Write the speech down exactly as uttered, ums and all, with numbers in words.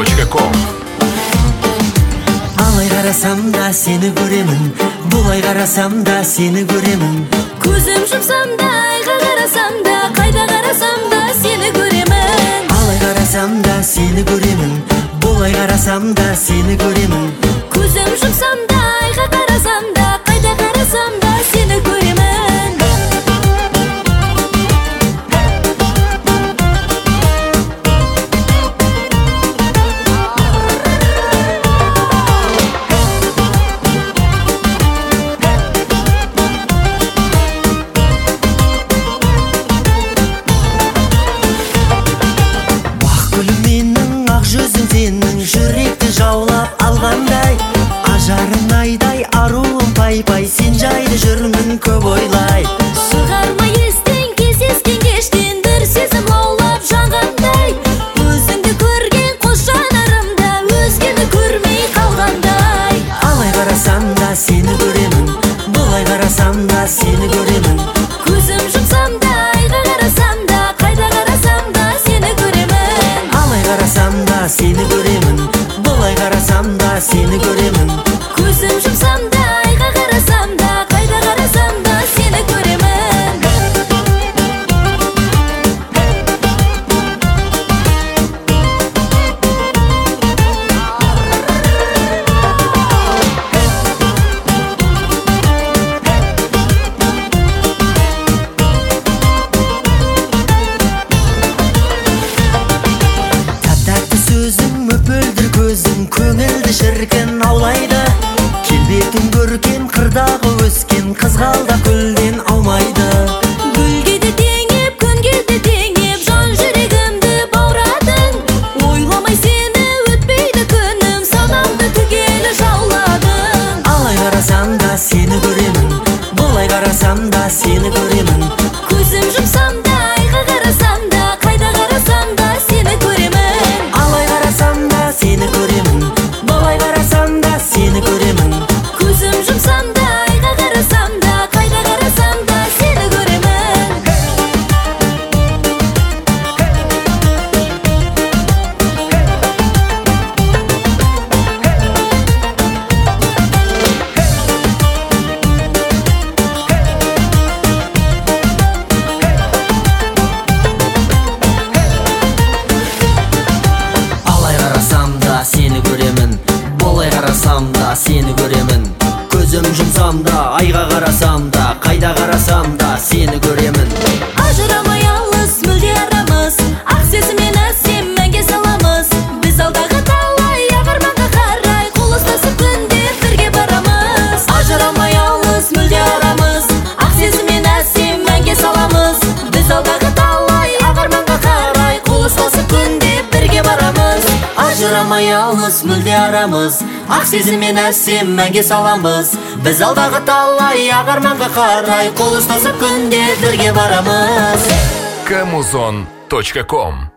точка ком. Алай қарасам да сені көремін, бұлай қарасам да сені көремін. Көзім жұмсам да, айға қарасам да, қайда қарасам да сені көремін. Алай қарасам да сені көремін, бұлай қарасам да сені көремін. Көзім жұмсам да, айға қарасам да, қайда қарасам да сені көремін. Жүректі жаулап алғандай, ажарың айдай, аруым пай-пай, сен жайды жүрмін көп ойлай. Шығарма естен, кездескен кештен, бір сезім лаулап жанғандай. Өзіңді көрген қос жанарымда, өзгені көрмей қалғандай. Алай қарасам да сені көремін, бұлай қарасам да сені көремін. Көзім жұмсам да, айға қарасам да, қайда қарасам да сені көремін. Алай қарасам да сені көремін, бұлай қарасам да сені көремін. Көзім жұмсам да, айға қарасам да, қайда қарасам да сені көремін. Көңілді шіркін аулайды, келбетін көркен қырдағы өскен қызғалда күлден аумайды. Гүлге де теңеп, күнге де теңеп, жан жүрегімді баурадың. Ойламай сені өтпейді күнім, санамды түгелі жауладың. Алай қарасам да сені көремін, бұлай қарасам да сені көремін. Көзім жұмсам да, айға қарасам да, қайда қарасам да сені көремін. Алай қарасам да сені көремін, бұлай қарасам да сені көремін. Көзім жұмсам да, айға қарасам да, қайда қарасам да сені көремін. Алай қарасам да сені көремін, бұлай қарасам да сені көремін. Көзім жұмсам да, айға қарасам да, қайда қарасам да сені көремін. Ажырамай алыс, мүлде арамыз, ақ сезіммен әсем мәңге саламыз. Біз алдағы талай ағарманға қарай, қол ұстасып күнде бірге барамыз. Ажырамай алыс, мүлде арамыз, ақ сезіммен әсем мәңге саламыз. Біз алдағы талай ағарманға қарай, қол ұстасып күнде бірге барамыз. Ажырамай алыс, мүлде арамыз, ақ сезіммен әсем мәңге саламыз. Біз алдағы талай ағарманға қарай, қол ұстасып күнде бірге барамыз. камузон точка ком.